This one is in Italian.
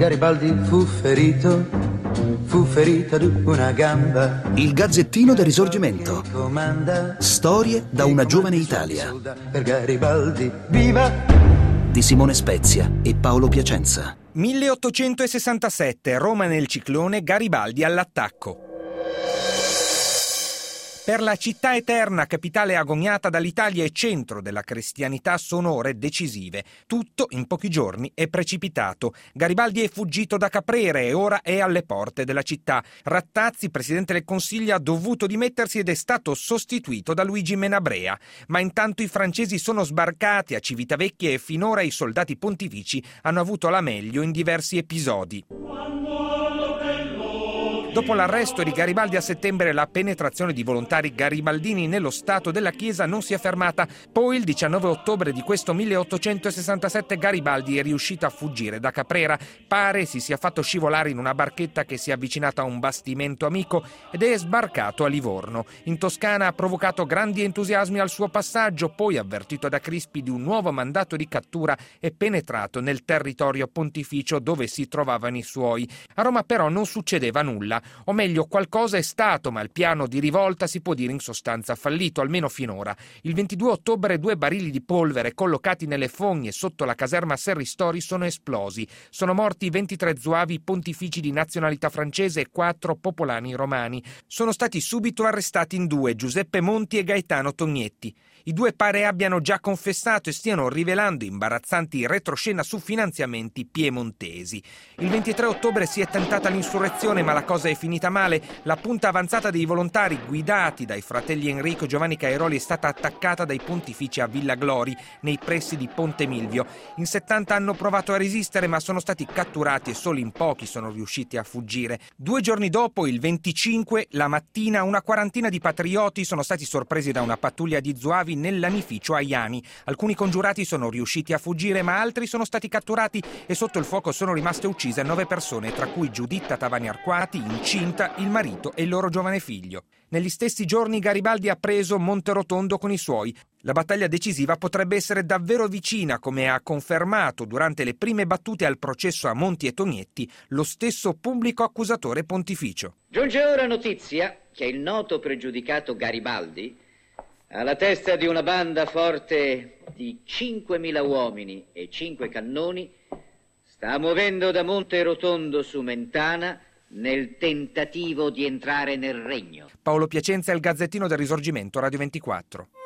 Garibaldi fu ferito ad una gamba. Il Gazzettino del Risorgimento. Storie da una giovane Italia. Per Garibaldi, viva! Di Simone Spezia e Paolo Piacenza. 1867, Roma nel ciclone, Garibaldi all'attacco. Per la città eterna, capitale agognata dall'Italia e centro della cristianità, sono ore decisive. Tutto in pochi giorni è precipitato. Garibaldi è fuggito da Caprere e ora è alle porte della città. Rattazzi, presidente del Consiglio, ha dovuto dimettersi ed è stato sostituito da Luigi Menabrea. Ma intanto i francesi sono sbarcati a Civitavecchia e finora i soldati pontifici hanno avuto la meglio in diversi episodi. Dopo l'arresto di Garibaldi a settembre, la penetrazione di volontari garibaldini nello Stato della Chiesa non si è fermata. Poi, il 19 ottobre di questo 1867, Garibaldi è riuscito a fuggire da Caprera. Pare si sia fatto scivolare in una barchetta che si è avvicinata a un bastimento amico ed è sbarcato a Livorno. In Toscana ha provocato grandi entusiasmi al suo passaggio, poi, avvertito da Crispi di un nuovo mandato di cattura, è penetrato nel territorio pontificio dove si trovavano i suoi. A Roma però non succedeva nulla. O meglio, qualcosa è stato, ma il piano di rivolta si può dire in sostanza fallito, almeno finora. Il 22 ottobre 2 barili di polvere collocati nelle fogne sotto la caserma Serristori sono esplosi. Sono morti 23 zuavi pontifici di nazionalità francese e 4 popolani romani. Sono stati subito arrestati in 2, Giuseppe Monti e Gaetano Tognetti. I 2 pare abbiano già confessato e stiano rivelando imbarazzanti retroscena su finanziamenti piemontesi. Il 23 ottobre si è tentata l'insurrezione, ma la cosa è finita male. La punta avanzata dei volontari guidati dai fratelli Enrico e Giovanni Cairoli è stata attaccata dai pontifici a Villa Glori, nei pressi di Ponte Milvio. In 70 hanno provato a resistere, ma sono stati catturati e solo in pochi sono riusciti a fuggire. 2 giorni dopo, il 25, la mattina, una quarantina di patrioti sono stati sorpresi da una pattuglia di zuavi nell'anificio Aiani. Alcuni congiurati sono riusciti a fuggire, ma altri sono stati catturati e sotto il fuoco sono rimaste uccise 9 persone, tra cui Giuditta Tavani Arquati, incinta, il marito e il loro giovane figlio. Negli stessi giorni Garibaldi ha preso Monterotondo con i suoi. La battaglia decisiva potrebbe essere davvero vicina, come ha confermato durante le prime battute al processo a Monti e Tognetti lo stesso pubblico accusatore pontificio. Giunge ora notizia che il noto pregiudicato Garibaldi, alla testa di una banda forte di 5.000 uomini e 5 cannoni, sta muovendo da Monterotondo su Mentana nel tentativo di entrare nel regno. Paolo Piacenza, Il Gazzettino del Risorgimento, Radio 24.